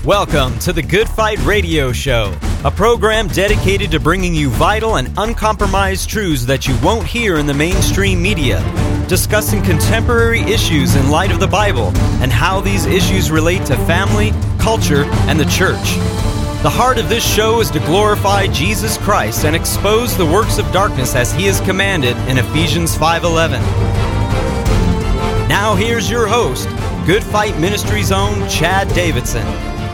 Welcome to the Good Fight Radio Show, a program dedicated to bringing you vital and uncompromised truths that you won't hear in the mainstream media, discussing contemporary issues in light of the Bible and how these issues relate to family, culture, and the church. The heart of this show is to glorify Jesus Christ and expose the works of darkness as He is commanded in Ephesians 5:11. Now here's your host, Good Fight Ministries' own Chad Davidson.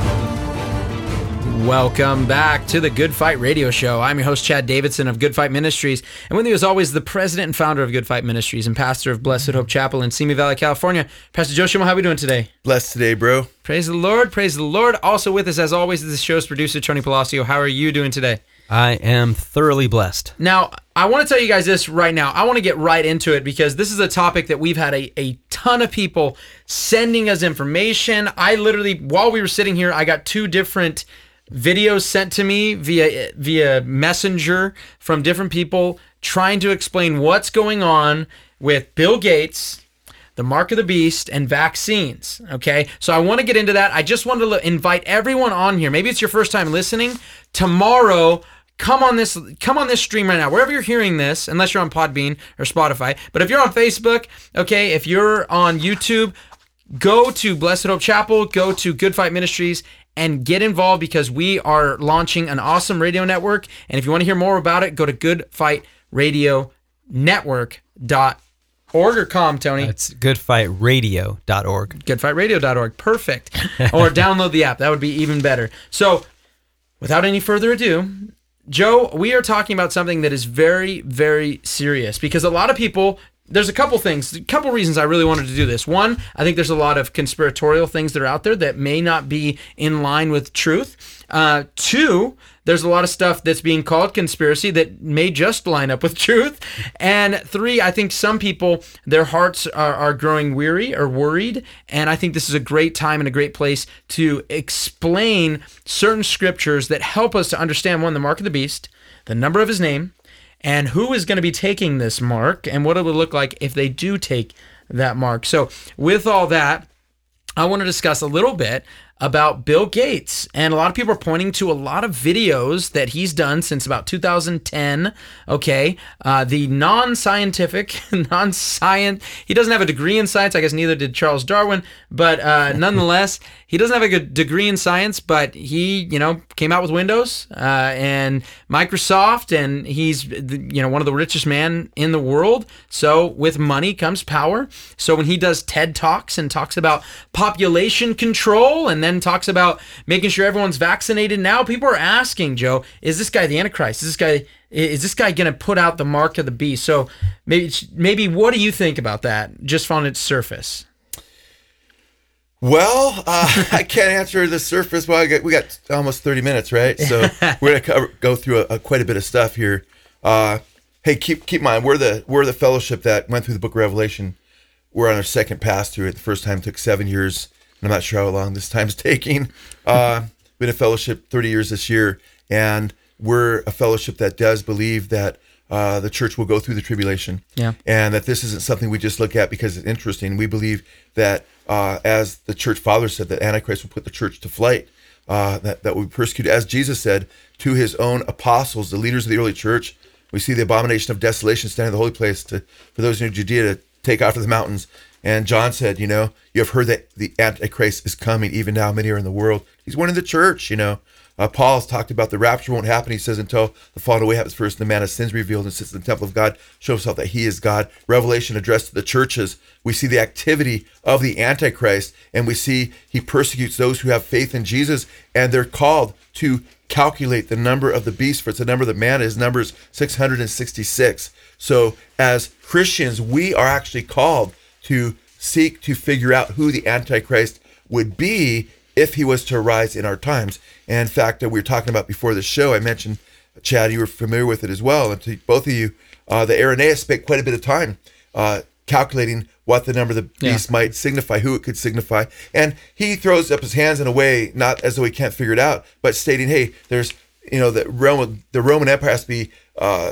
Welcome back to the Good Fight Radio Show. I'm your host, Chad Davidson of Good Fight Ministries. And with me, as always, the president and founder of Good Fight Ministries and pastor of Blessed Hope Chapel in Simi Valley, California. Pastor Joe Schimo, how are we doing today? Blessed today, bro. Praise the Lord. Praise the Lord. Also with us, as always, is the show's producer, Tony Palacio. How are you doing today? I am thoroughly blessed. Now, I want to tell you guys this right now. I want to get right into it because this is a topic that we've had a ton of people sending us information. I literally, while we were sitting here, I got two different videos sent to me via messenger from different people trying to explain what's going on with Bill Gates, the mark of the beast, and vaccines. Okay, so I want to get into that. I just wanted to invite everyone on here. Maybe it's your first time listening. Tomorrow, come on this stream right now, wherever you're hearing this, unless you're on Podbean or Spotify. But if you're on Facebook, okay, if you're on YouTube, go to Blessed Hope Chapel, go to Good Fight Ministries, and get involved because we are launching an awesome radio network. And if you want to hear more about it, go to goodfightradionetwork.org or com, Tony. It's goodfightradio.org. Goodfightradio.org. Perfect. Or download the app. That would be even better. So, without any further ado, Joe, we are talking about something that is very, very serious because a lot of people, there's a couple reasons I really wanted to do this. One, I think there's a lot of conspiratorial things that are out there that may not be in line with truth. Two, there's a lot of stuff that's being called conspiracy that may just line up with truth. And three, I think some people, their hearts are growing weary or worried. And I think this is a great time and a great place to explain certain scriptures that help us to understand, one, the mark of the beast, the number of his name, and who is going to be taking this mark, and what it would look like if they do take that mark. So with all that, I want to discuss a little bit about Bill Gates. And a lot of people are pointing to a lot of videos that he's done since about 2010. Okay. The non-scientific, he doesn't have a degree in science. I guess neither did Charles Darwin, but nonetheless, he doesn't have a good degree in science, but he, came out with Windows and Microsoft, and he's, one of the richest men in the world. So with money comes power. So when he does TED Talks and talks about population control and then talks about making sure everyone's vaccinated, now people are asking, Joe, is this guy the Antichrist? Is this guy going to put out the mark of the beast? So maybe what do you think about that, just on its surface? Well, I can't answer the surface. Well, we got almost 30 minutes, right? So we're going to go through quite a bit of stuff here. Hey, keep in mind, we're the fellowship that went through the book of Revelation. We're on our second pass through it. The first time took 7 years. I'm not sure how long this time's taking. Been a fellowship 30 years this year, and we're a fellowship that does believe that the church will go through the tribulation, and that this isn't something we just look at because it's interesting. We believe that, as the church father said, that Antichrist will put the church to flight, that will be persecuted. As Jesus said to his own apostles, the leaders of the early church, we see the abomination of desolation standing in the holy place for those in Judea to take after the mountains. And John said, you have heard that the Antichrist is coming. Even now, many are in the world. He's one in the church, Paul's talked about the rapture won't happen. He says, until the falling away happens first, the man of sins revealed and sits in the temple of God, shows himself that he is God. Revelation addressed to the churches. We see the activity of the Antichrist, and we see he persecutes those who have faith in Jesus, and they're called to calculate the number of the beast, for it's the number of the man. His number is 666. So as Christians, we are actually called to seek to figure out who the Antichrist would be if he was to arise in our times. And in fact, we were talking about before the show, I mentioned, Chad, you were familiar with it as well, and to both of you, the Irenaeus spent quite a bit of time calculating what the number of the beast might signify, who it could signify. And he throws up his hands in a way, not as though he can't figure it out, but stating, hey, there's, the Roman Empire has to be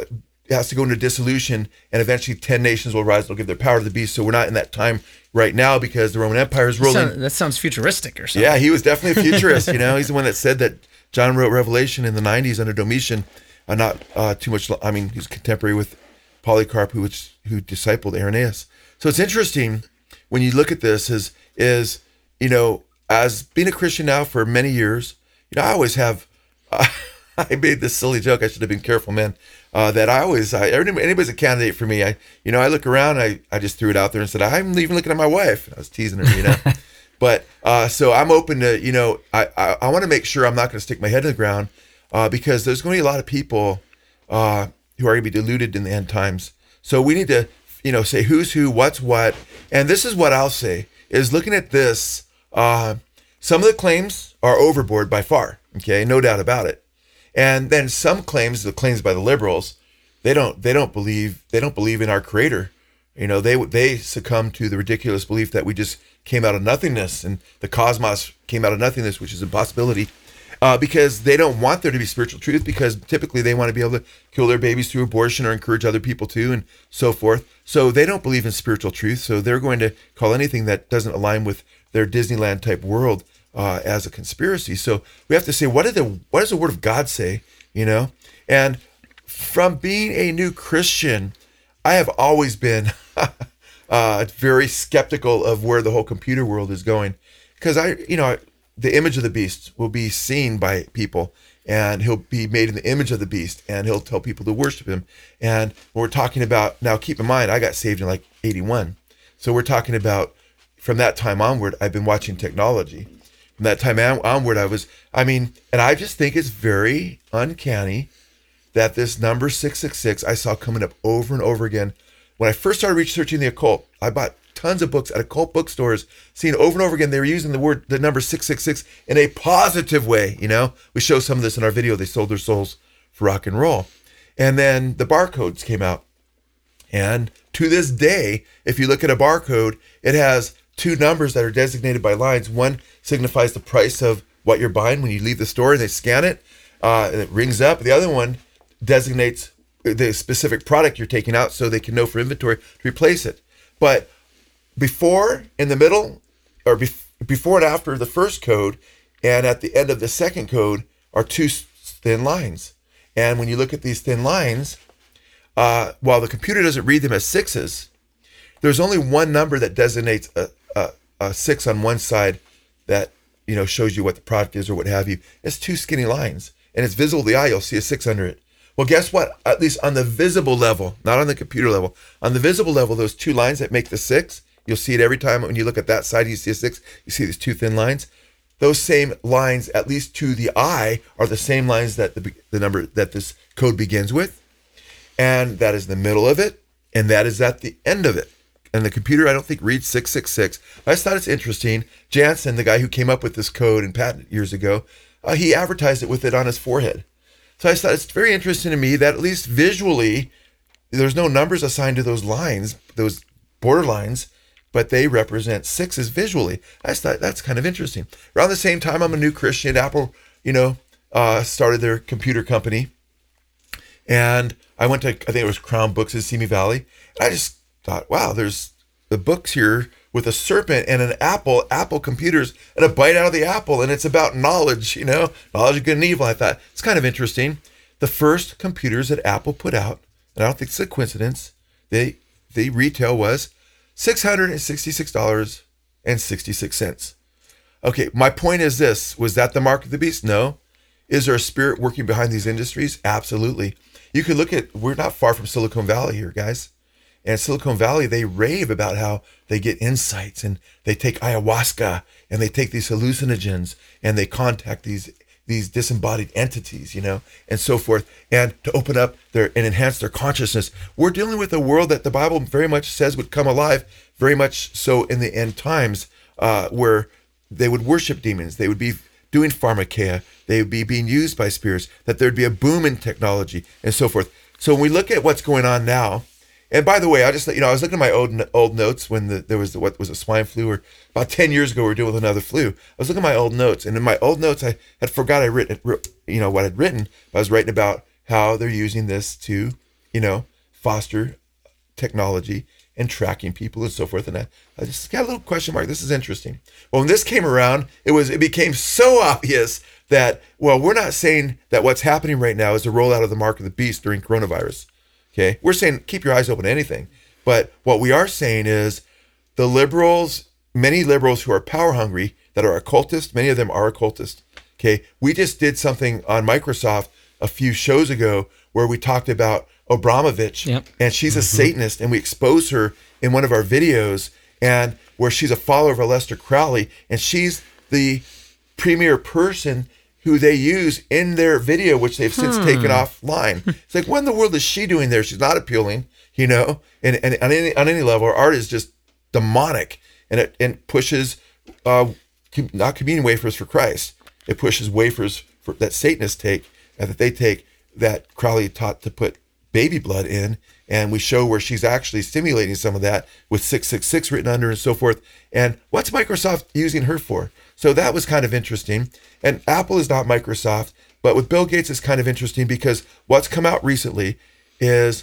has to go into dissolution, and eventually 10 nations will rise. They'll give their power to the beast. So we're not in that time right now because the Roman Empire is rolling. That sounds futuristic or something. Yeah, he was definitely a futurist. He's the one that said that John wrote Revelation in the 90s under Domitian. Not too much. I mean, he's contemporary with Polycarp, who discipled Irenaeus. So it's interesting when you look at this. Is as being a Christian now for many years, I always have. I made this silly joke. I should have been careful, man. That anybody's a candidate for me. I look around. I just threw it out there and said, I'm even looking at my wife. I was teasing her, But so I'm open to, I want to make sure I'm not going to stick my head in the ground because there's going to be a lot of people who are going to be deluded in the end times. So we need to, say who's who, what's what. And this is what I'll say is looking at this. Some of the claims are overboard by far. Okay, no doubt about it. And then some claims, the claims by the liberals, they don't believe in our Creator. They succumb to the ridiculous belief that we just came out of nothingness and the cosmos came out of nothingness, which is a possibility, because they don't want there to be spiritual truth. Because typically they want to be able to kill their babies through abortion or encourage other people to, and so forth. So they don't believe in spiritual truth. So they're going to call anything that doesn't align with their Disneyland type world as a conspiracy. So we have to say, what does the Word of God say? And from being a new Christian, I have always been very skeptical of where the whole computer world is going, because the image of the beast will be seen by people, and he'll be made in the image of the beast, and he'll tell people to worship him. And when we're talking about now, keep in mind, I got saved in like 81, so we're talking about from that time onward, I've been watching technology. From that time onward, and I just think it's very uncanny that this number 666 I saw coming up over and over again. When I first started researching the occult, I bought tons of books at occult bookstores, seeing over and over again, they were using the number 666 in a positive way. We show some of this in our video. They sold their souls for rock and roll. And then the barcodes came out. And to this day, if you look at a barcode, it has two numbers that are designated by lines. One signifies the price of what you're buying when you leave the store and they scan it, and it rings up. The other one designates the specific product you're taking out so they can know for inventory to replace it. But before, in the middle, or before and after the first code, and at the end of the second code are two thin lines. And when you look at these thin lines, while the computer doesn't read them as sixes, there's only one number that designates a six on one side that shows you what the product is or what have you. It's two skinny lines, and it's visible to the eye. You'll see a 6 under it. Well, guess what? At least on the visible level, not on the computer level, on the visible level, those two lines that make the 6, you'll see it every time when you look at that side. You see a 6. You see these two thin lines. Those same lines, at least to the eye, are the same lines that the number that this code begins with, and that is the middle of it, and that is at the end of it. And the computer, I don't think, reads 666. I just thought it's interesting. Jansen, the guy who came up with this code and patent years ago, he advertised it with it on his forehead. So I just thought it's very interesting to me that at least visually, there's no numbers assigned to those lines, those border lines, but they represent sixes visually. I just thought that's kind of interesting. Around the same time, I'm a new Christian. Apple, started their computer company. And I went to, I think it was Crown Books in Simi Valley. And I just thought, wow, there's the books here with a serpent and an apple computers, and a bite out of the apple. And it's about knowledge, knowledge of good and evil. I thought it's kind of interesting. The first computers that Apple put out, and I don't think it's a coincidence, the retail was $666.66. Okay, my point is this. Was that the mark of the beast? No. Is there a spirit working behind these industries? Absolutely. You could look at, we're not far from Silicon Valley here, guys. And Silicon Valley, they rave about how they get insights, and they take ayahuasca, and they take these hallucinogens, and they contact these disembodied entities, and so forth, and to open up and enhance their consciousness. We're dealing with a world that the Bible very much says would come alive, very much so in the end times, where they would worship demons. They would be doing pharmakeia. They would be being used by spirits, that there'd be a boom in technology, and so forth. So when we look at what's going on now, and by the way, I just, I was looking at my old notes when there was what was a swine flu, or about 10 years ago we were dealing with another flu. I was looking at my old notes, and in my old notes I had forgot what I'd written. But I was writing about how they're using this to foster technology and tracking people and so forth. And I just got a little question mark. This is interesting. Well, when this came around, it became so obvious that, well, we're not saying that what's happening right now is the rollout of the mark of the beast during coronavirus. Okay. We're saying keep your eyes open to anything. But what we are saying is the liberals, many liberals who are power hungry, that are occultists, many of them are occultists. Okay. We just did something on Microsoft a few shows ago where we talked about Abramovich, and she's a Satanist, and we exposed her in one of our videos, and where she's a follower of Aleister Crowley, and she's the premier person who they use in their video, which they've since taken offline. It's like, what in the world is she doing there? She's not appealing, and on any level, her art is just demonic, and it pushes not communion wafers for Christ. It pushes wafers that Satanists take, and that they take, that Crowley taught to put baby blood in, and we show where she's actually stimulating some of that with 666 written under and so forth. And what's Microsoft using her for? So that was kind of interesting. And Apple is not Microsoft, but with Bill Gates it's kind of interesting because what's come out recently is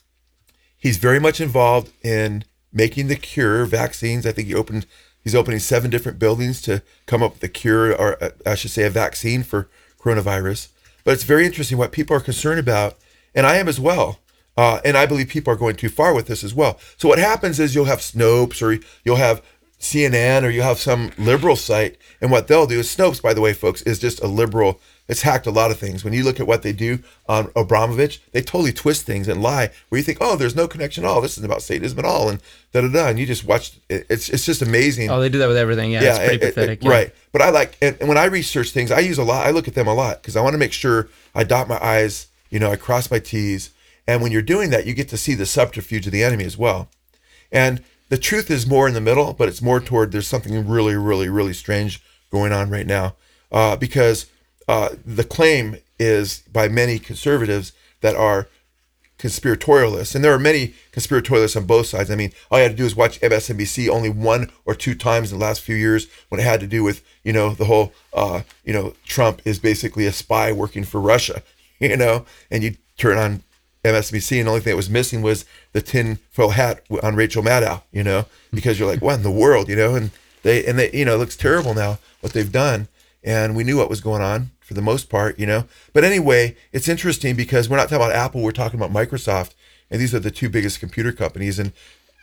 he's very much involved in making the cure, vaccines. I think he's opening 7 different buildings to come up with a cure, or I should say a vaccine for coronavirus. But it's very interesting what people are concerned about, and I am as well. And I believe people are going too far with this as well. So what happens is you'll have Snopes, or you'll have CNN, or you'll have some liberal site, and what they'll do is, Snopes, by the way, folks, is just a liberal. It's hacked a lot of things. When you look at what they do on Abramovich, they totally twist things and lie, where you think, oh, there's no connection at all. This isn't about Satanism at all, and da-da-da. And you just watch, it's just amazing. Oh, they do that with everything. Yeah, it's pretty pathetic. Right. But I like, and when I research things, I use a lot. I look at them a lot because I want to make sure I dot my I's, I cross my T's. And when you're doing that, you get to see the subterfuge of the enemy as well. And the truth is more in the middle, but it's more toward there's something really, really, really strange going on right now. Because the claim is by many conservatives that are conspiratorialists. And there are many conspiratorialists on both sides. I mean, all you had to do is watch MSNBC only 1 or 2 times in the last few years when it had to do with, the whole, Trump is basically a spy working for Russia, and you turn on MSNBC, and the only thing that was missing was the tinfoil hat on Rachel Maddow, because you're like, what in the world, and they, it looks terrible now what they've done, and we knew what was going on for the most part, But anyway, it's interesting because we're not talking about Apple, we're talking about Microsoft, and these are the 2 biggest computer companies, and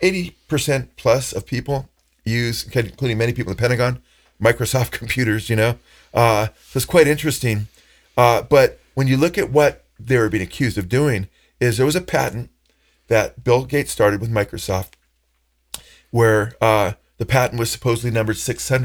80% plus of people use, including many people in the Pentagon, Microsoft computers, so it's quite interesting. But when you look at what they were being accused of doing, is there was a patent that Bill Gates started with Microsoft where the patent was supposedly numbered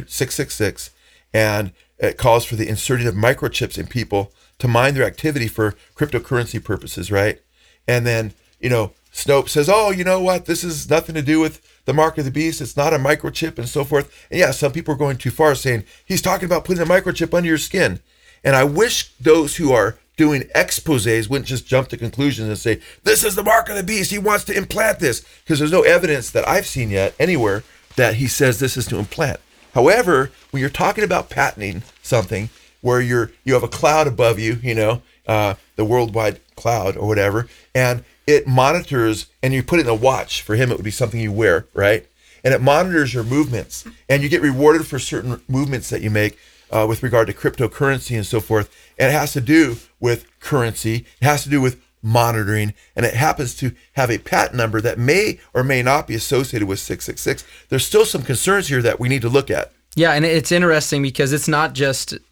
666, and it calls for the inserting of microchips in people to mine their activity for cryptocurrency purposes, right? And then, Snopes says, oh, you know what? This is nothing to do with the mark of the beast. It's not a microchip and so forth. And yeah, some people are going too far saying he's talking about putting a microchip under your skin. And I wish those who are doing exposés wouldn't just jump to conclusions and say, this is the mark of the beast. He wants to implant this. Because there's no evidence that I've seen yet anywhere that he says this is to implant. However, when you're talking about patenting something where you have a cloud above you, the worldwide cloud or whatever, and it monitors, and you put it in a watch. For him, it would be something you wear, right? And it monitors your movements, and you get rewarded for certain movements that you make with regard to cryptocurrency and so forth. And it has to do with currency. It has to do with monitoring, and it happens to have a patent number that may or may not be associated with 666. There's still some concerns here that we need to look at. Yeah, and it's interesting because it's not just the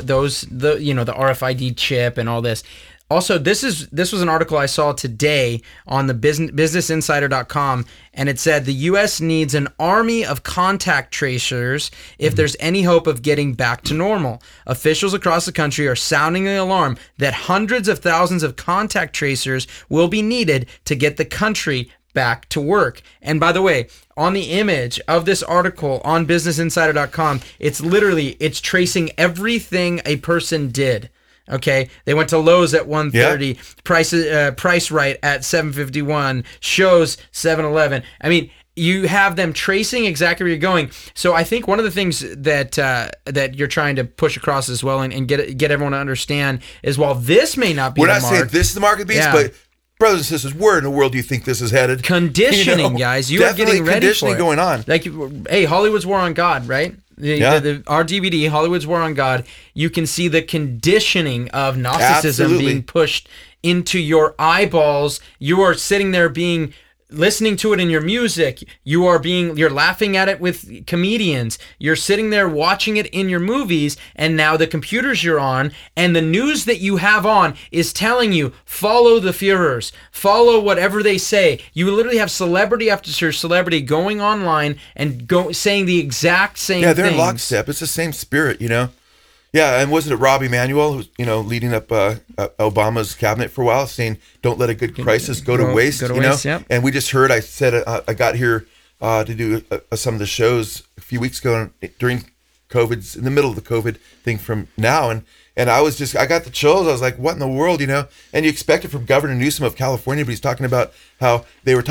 RFID chip and all this. Also, this was an article I saw today on the businessinsider.com, and it said the U.S. needs an army of contact tracers if there's any hope of getting back to normal. Officials across the country are sounding the alarm that hundreds of thousands of contact tracers will be needed to get the country back to work. And by the way, on the image of this article on businessinsider.com, it's tracing everything a person did. Okay, they went to Lowe's at 1:30, Price Right at 7:51, Shows 7:11. I mean, you have them tracing exactly where you're going. So I think one of the things that you're trying to push across as well and get everyone to understand is while this may not be we're the not mark, saying this is the mark of the beast, but brothers and sisters, where in the world do you think this is headed? Conditioning, guys. You are definitely getting ready conditioning for it. going on. Like, hey, Hollywood's War on God, right? Our DVD, Hollywood's War on God, you can see the conditioning of Gnosticism Absolutely. being pushed into your eyeballs. You are sitting there listening to it in your music. You're laughing at it with comedians. You're sitting there watching it in your movies, and now the computers you're on and the news that you have on is telling you, follow the Führers, follow whatever they say. You literally have celebrity after celebrity going online and saying the exact same Yeah, they're things. in lockstep. It's the same spirit, Yeah, and wasn't it Rob Emanuel who's leading up Obama's cabinet for a while, saying don't let a good crisis go to waste. Yep. And we just heard. I said I got here to do some of the shows a few weeks ago during COVID's in the middle of the COVID thing from now, and I got the chills. I was like, what in the world, And you expect it from Governor Newsom of California, but he's talking about how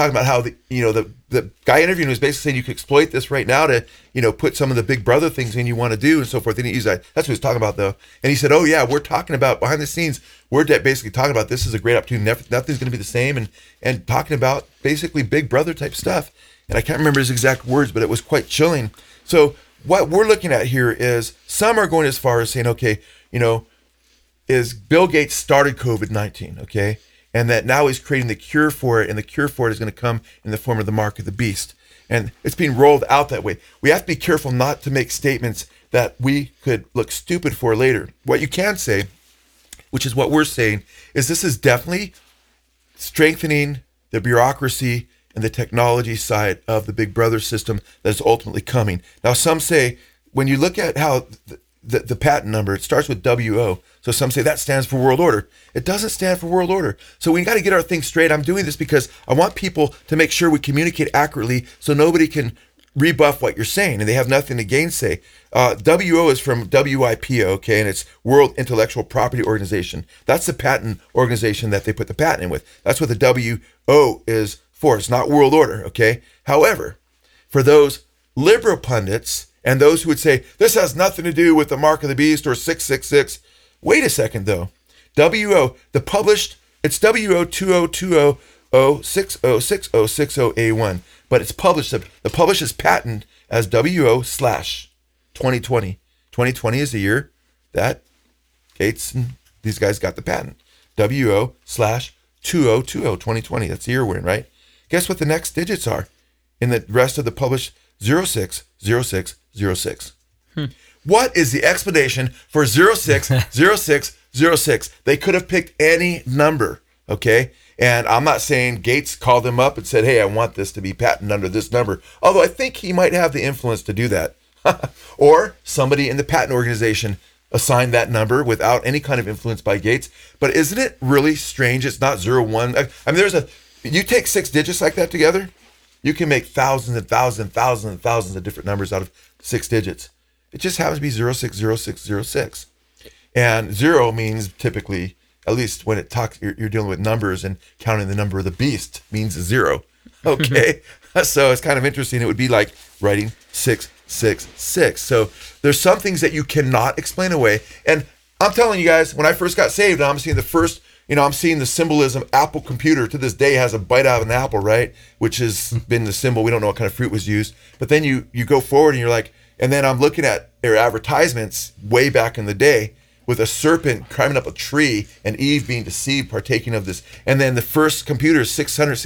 the guy interviewing was basically saying you could exploit this right now to, put some of the Big Brother things in you want to do and so forth. And that's what he was talking about though. And he said, oh yeah, we're talking about behind the scenes. We're basically talking about this is a great opportunity. Nothing's going to be the same, and talking about basically Big Brother type stuff. And I can't remember his exact words, but it was quite chilling. So what we're looking at here is some are going as far as saying, okay, is Bill Gates started COVID-19, okay? And that now he's creating the cure for it, and the cure for it is going to come in the form of the mark of the beast. And it's being rolled out that way. We have to be careful not to make statements that we could look stupid for later. What you can say, which is what we're saying, is this is definitely strengthening the bureaucracy and the technology side of the Big Brother system that's ultimately coming. Now, some say, when you look at how the patent number, it starts with WO. So some say that stands for world order. It doesn't stand for world order. So we got to get our things straight. I'm doing this because I want people to make sure we communicate accurately so nobody can rebuff what you're saying and they have nothing to gainsay. WO is from WIPO, okay, and it's World Intellectual Property Organization. That's the patent organization that they put the patent in with. That's what the WO is for. It's not world order, okay? However, for those liberal pundits and those who would say, this has nothing to do with the mark of the beast or 666. Wait a second, though. WO, it's WO 2020606060A1, but it's published, the publisher's patent as WO/2020. 2020 is the year that Gates and these guys got the patent. WO/2020, 2020. That's the year we're in, right? Guess what the next digits are in the rest of the published 060606. What is the explanation for 060606? They could have picked any number, okay? And I'm not saying Gates called them up and said, hey, I want this to be patented under this number. Although I think he might have the influence to do that. Or somebody in the patent organization assigned that number without any kind of influence by Gates. But isn't it really strange? It's not 01. I mean, you take 6 digits like that together, you can make thousands and thousands and thousands and thousands of different numbers out of 6 digits. It just happens to be 060606. And 0 means typically, at least when it talks, you're dealing with numbers and counting the number of the beast means 0. Okay. So it's kind of interesting. It would be like writing 666. So there's some things that you cannot explain away. And I'm telling you guys, when I first got saved, I'm seeing I'm seeing the symbolism. Apple computer to this day has a bite out of an apple, right? Which has been the symbol. We don't know what kind of fruit was used. But then you go forward and you're like, and then I'm looking at their advertisements way back in the day with a serpent climbing up a tree and Eve being deceived, partaking of this. And then the first computer is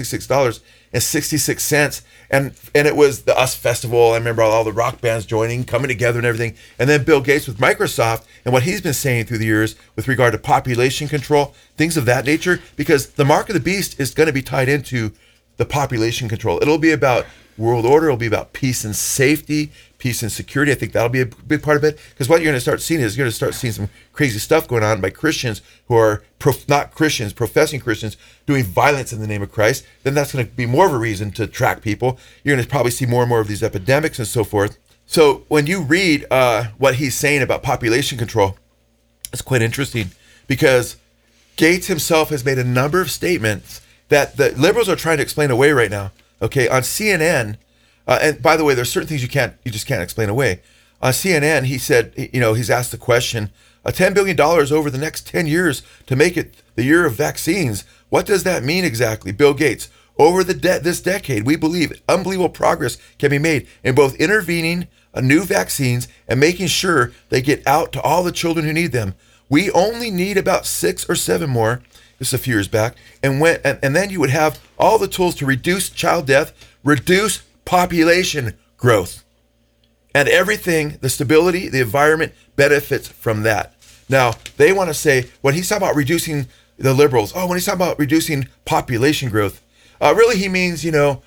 $666.66. And it was the US Festival. I remember all the rock bands joining, coming together and everything. And then Bill Gates with Microsoft and what he's been saying through the years with regard to population control, things of that nature, because the mark of the beast is going to be tied into the population control. It'll be about world order. It'll be about peace and safety, peace and security. I think that'll be a big part of it. Because what you're going to start seeing is you're going to start seeing some crazy stuff going on by Christians who are not Christians, professing Christians, doing violence in the name of Christ. Then that's going to be more of a reason to track people. You're going to probably see more and more of these epidemics and so forth. So when you read what he's saying about population control, it's quite interesting because Gates himself has made a number of statements that the liberals are trying to explain away right now. Okay, on CNN, and by the way, there's certain things you just can't explain away. On CNN, he said, he's asked the question, $10 billion over the next 10 years to make it the year of vaccines. What does that mean exactly? Bill Gates. Over this decade, we believe unbelievable progress can be made in both intervening new vaccines and making sure they get out to all the children who need them. We only need about 6 or 7 more. This is a few years back, and then you would have all the tools to reduce child death, reduce population growth, and everything. The stability, the environment benefits from that. Now they want to say when he's talking about reducing the liberals. When he's talking about reducing population growth. Really, he means,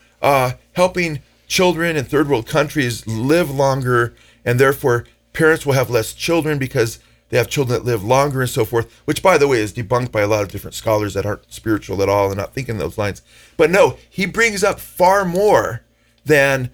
helping children in third world countries live longer, and therefore parents will have less children because they have children that live longer and so forth, which, by the way, is debunked by a lot of different scholars that aren't spiritual at all and not thinking those lines. But no, he brings up far more than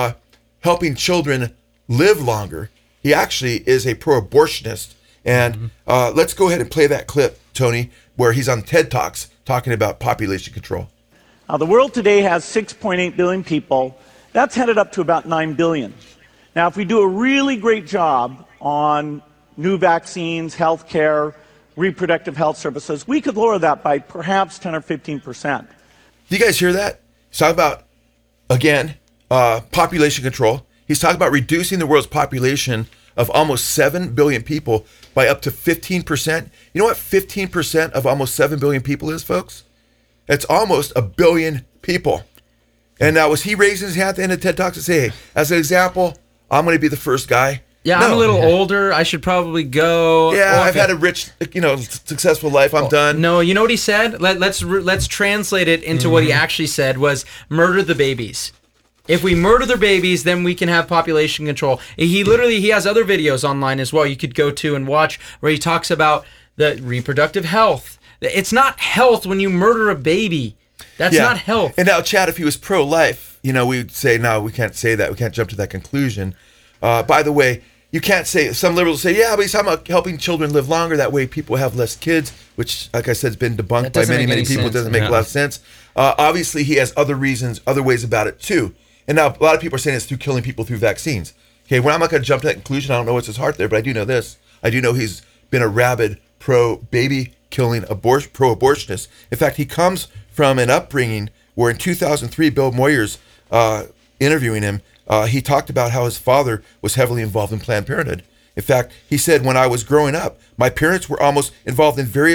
helping children live longer. He actually is a pro-abortionist. And let's go ahead and play that clip, Tony, where he's on TED Talks talking about population control. The world today has 6.8 billion people. That's headed up to about 9 billion. Now, if we do a really great job on new vaccines, healthcare, reproductive health services, we could lower that by perhaps 10 or 15%. Do you guys hear that? He's talking about, again, population control. He's talking about reducing the world's population of almost 7 billion people by up to 15%. You know what 15% of almost 7 billion people is, folks? It's almost 1 billion people. And now, was he raising his hand at the end of TED Talks to say, hey, as an example, I'm going to be the first guy? Yeah, No. I'm a little older. I should probably go. Yeah, Or- I've had a rich, successful life. I'm done. No, you know what he said? Let's translate it into what he actually said was murder the babies. If we murder their babies, then we can have population control. He has other videos online as well you could go to and watch where he talks about the reproductive health. It's not health when you murder a baby. That's not health. And now, Chad, if he was pro-life, we'd say, no, we can't say that. We can't jump to that conclusion. By the way, you can't say, some liberals say, yeah, but he's talking about helping children live longer. That way people have less kids, which, like I said, has been debunked by many, many people. It doesn't make a lot of sense. Obviously, he has other reasons, other ways about it, too. And now a lot of people are saying it's through killing people through vaccines. Okay, well, I'm not going to jump to that conclusion. I don't know what's his heart there, but I do know this. I do know he's been a rabid pro-baby killing pro-abortionist. In fact, he comes from an upbringing where in 2003, Bill Moyers interviewing him, he talked about how his father was heavily involved in Planned Parenthood. In fact, he said, when I was growing up, my parents were almost always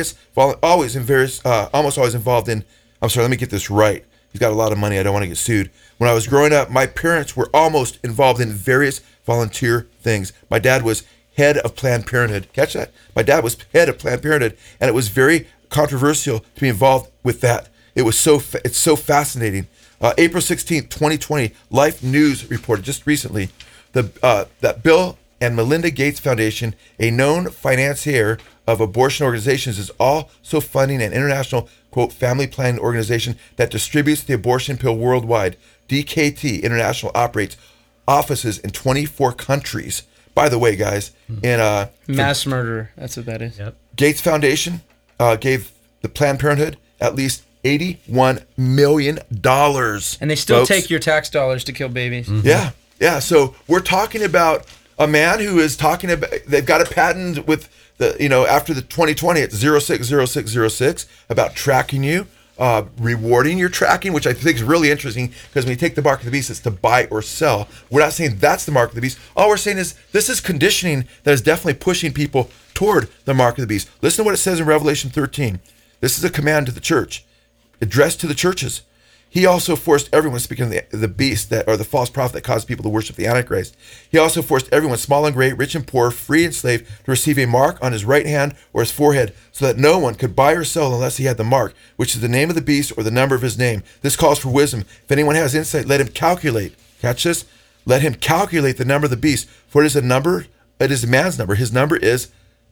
involved in, I'm sorry, let me get this right. He's got a lot of money. I don't want to get sued. When I was growing up, my parents were almost involved in various volunteer things. My dad was head of Planned Parenthood. Catch that? My dad was head of Planned Parenthood, and it was very controversial to be involved with that. It's so fascinating. April 16th, 2020, Life News reported just recently that Bill and Melinda Gates Foundation, a known financier of abortion organizations, is also funding an international, quote, family planning organization that distributes the abortion pill worldwide. DKT International operates offices in 24 countries. By the way, guys, in Mass murder. That's what that is. Yep. Gates Foundation gave the Planned Parenthood at least $81 million. And they still folks. take your tax dollars to kill babies. Yeah. So we're talking about a man who is talking about, they've got a patent with the, after the 2020, it's 060606 about tracking you, rewarding your tracking, which I think is really interesting because when you take the mark of the beast, it's to buy or sell. We're not saying that's the mark of the beast. All we're saying is this is conditioning that is definitely pushing people toward the mark of the beast. Listen to what it says in Revelation 13. This is a command to the church, addressed to the churches. He also forced everyone, speaking of the beast or the false prophet that caused people to worship the Antichrist. He also forced everyone, small and great, rich and poor, free and slave, to receive a mark on his right hand or his forehead, so that no one could buy or sell unless he had the mark, which is the name of the beast or the number of his name. This calls for wisdom. If anyone has insight, let him calculate. Catch this? Let him calculate the number of the beast, for it is a number. It is a man's number. His number is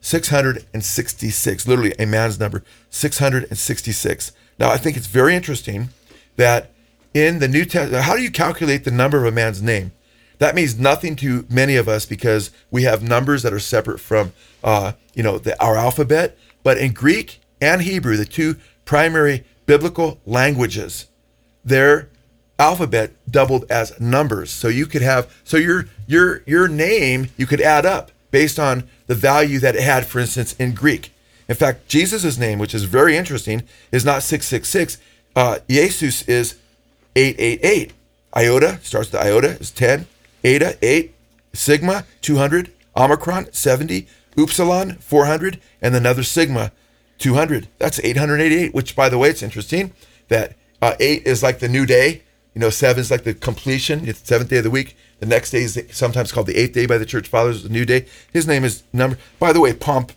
666. Literally a man's number, 666. Now, I think it's very interesting that in the New Testament, how do you calculate the number of a man's name? That means nothing to many of us because we have numbers that are separate from, our alphabet. But in Greek and Hebrew, the two primary biblical languages, their alphabet doubled as numbers. So you could have, your name, you could add up based on the value that it had, for instance, in Greek. In fact, Jesus' name, which is very interesting, is not 666. Jesus is 888. Iota, starts with iota, is 10. Eta, 8. Sigma, 200. Omicron, 70. Upsilon, 400. And another sigma, 200. That's 888, which, by the way, it's interesting that 8 is like the new day. 7 is like the completion. It's the seventh day of the week. The next day is sometimes called the eighth day by the church fathers, the new day. His name is number. By the way,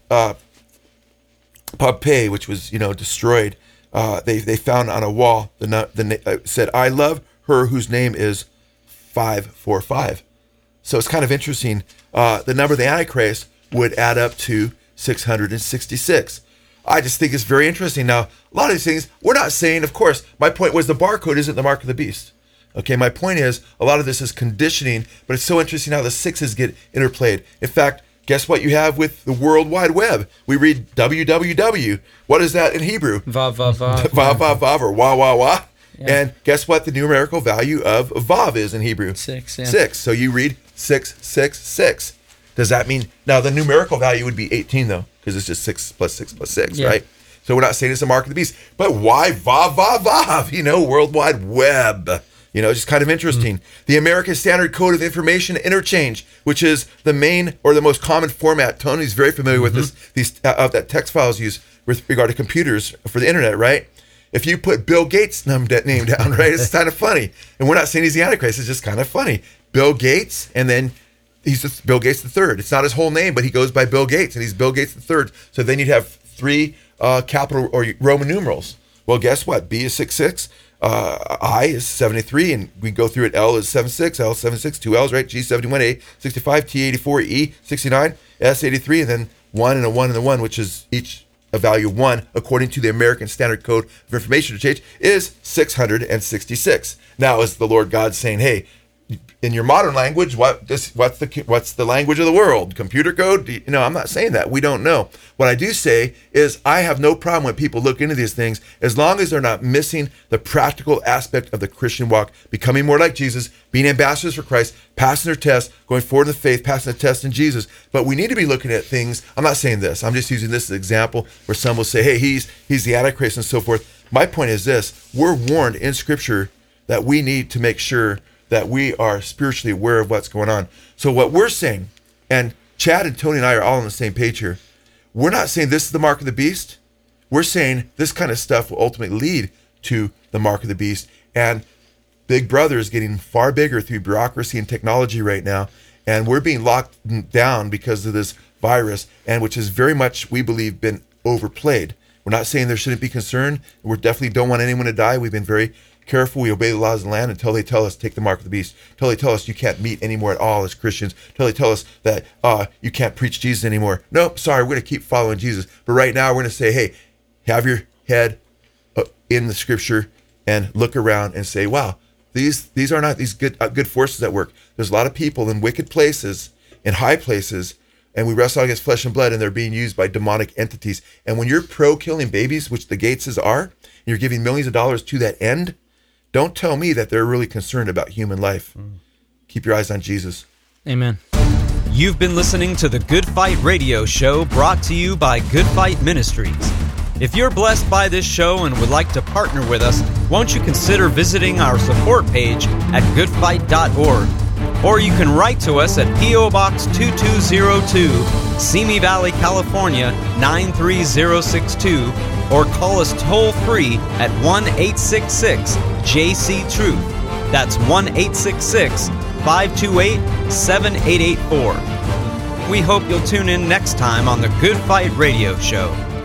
Pompeii, which was destroyed, they found on a wall said, "I love her whose name is 545." So it's kind of interesting. The number of the Antichrist would add up to 666. I just think it's very interesting. Now, a lot of these things, we're not saying, of course, my point was the barcode isn't the mark of the beast. Okay, my point is, a lot of this is conditioning, but it's so interesting how the sixes get interplayed. In fact, guess what you have with the World Wide Web? We read www. What is that in Hebrew? Vav, vav, vav. Vav, vav, vav, or wah, wah, wah. Yeah. And guess what the numerical value of vav is in Hebrew? 6, yeah. 6. So you read 666. Does that mean, now the numerical value would be 18 though, because it's just 6 plus 6 plus 6, Yeah. right? So we're not saying it's a mark of the beast. But why vav, vav, vav? World Wide Web. Just kind of interesting. The American Standard Code of Information Interchange, which is the main or the most common format. Tony's very familiar with these that text files used with regard to computers for the internet, right? If you put Bill Gates' name down, right, it's kind of funny. And we're not saying he's the Antichrist. It's just kind of funny. Bill Gates, and then he's just Bill Gates III. It's not his whole name, but he goes by Bill Gates, and he's Bill Gates III. So then you'd have 3 capital or Roman numerals. Well, guess what? B is 66. I is 73, and we go through it. L is 76, L is 76, 2 L's, right? G 71, A 65, T 84, E 69, S 83, and then 1 and a 1 and a 1, which is each a value of 1, according to the American Standard Code of Information Interchange, is 666. Now, is the Lord God saying, hey, in your modern language, what's the language of the world? Computer code? I'm not saying that. We don't know. What I do say is I have no problem when people look into these things as long as they're not missing the practical aspect of the Christian walk, becoming more like Jesus, being ambassadors for Christ, passing their test, going forward in the faith, passing the test in Jesus. But we need to be looking at things. I'm not saying this. I'm just using this as an example where some will say, hey, he's the Antichrist and so forth. My point is this. We're warned in Scripture that we need to make sure that we are spiritually aware of what's going on. So what we're saying, and Chad and Tony and I are all on the same page here, we're not saying this is the mark of the beast. We're saying this kind of stuff will ultimately lead to the mark of the beast. And Big Brother is getting far bigger through bureaucracy and technology right now. And we're being locked down because of this virus, and which is very much, we believe, been overplayed. We're not saying there shouldn't be concern. We definitely don't want anyone to die. We've been very careful. We obey the laws of the land until they tell us take the mark of the beast. Until they tell us you can't meet anymore at all as Christians. Until they tell us that you can't preach Jesus anymore. Nope, sorry, we're going to keep following Jesus. But right now we're going to say, hey, have your head in the Scripture and look around and say, wow, these are not these good forces at work. There's a lot of people in wicked places, in high places, and we wrestle against flesh and blood, and they're being used by demonic entities. And when you're pro-killing babies, which the Gateses are, and you're giving millions of dollars to that end, don't tell me that they're really concerned about human life. Keep your eyes on Jesus. Amen. You've been listening to the Good Fight Radio Show, brought to you by Good Fight Ministries. If you're blessed by this show and would like to partner with us, won't you consider visiting our support page at goodfight.org? Or you can write to us at P.O. Box 2202, Simi Valley, California 93062, or call us toll-free at 1-866-JC-TRUTH. That's 1-866-528-7884. We hope you'll tune in next time on the Good Fight Radio Show.